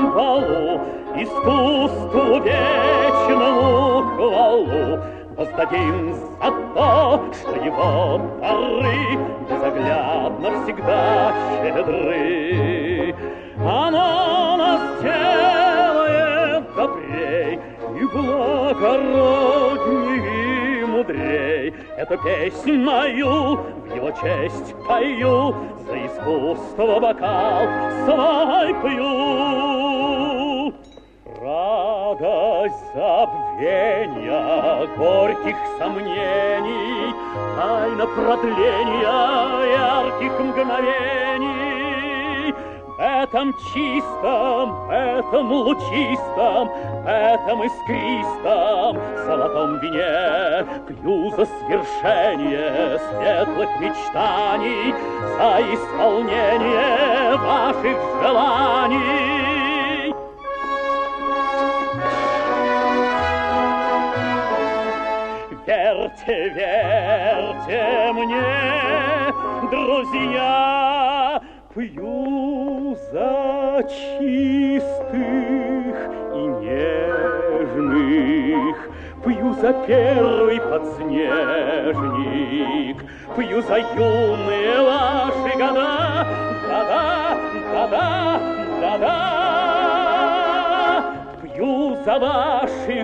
балу, искусству вечному хвалу воздадим за то, что его дары безоглядно всегда щедры. Оно нас делает добрей и благородней и мудрей. Эту песнь мою в его честь пою, за искусство бокал свой пью. Радость забвения горьких сомнений, тайна продления ярких мгновений. В этом чистом, в этом лучистом, в этом искристом золотом вине пью за свершение светлых мечтаний, за исполнение ваших желаний. Верьте, верьте мне, друзья, пью за чистых и нежных, пью за первый подснежник, пью за юные ваши года, года, года, года. Пью за ваши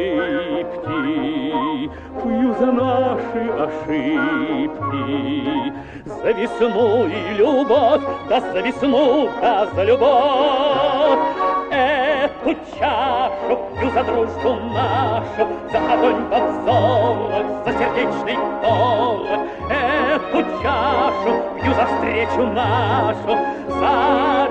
улыбки, пью за наши ошибки, за весну и любовь, да за весну, да за любовь. Эту чашу пью за дружбу нашу, за огонь во взорах, за сердечный торг. Эту чашу пью за встречу нашу, за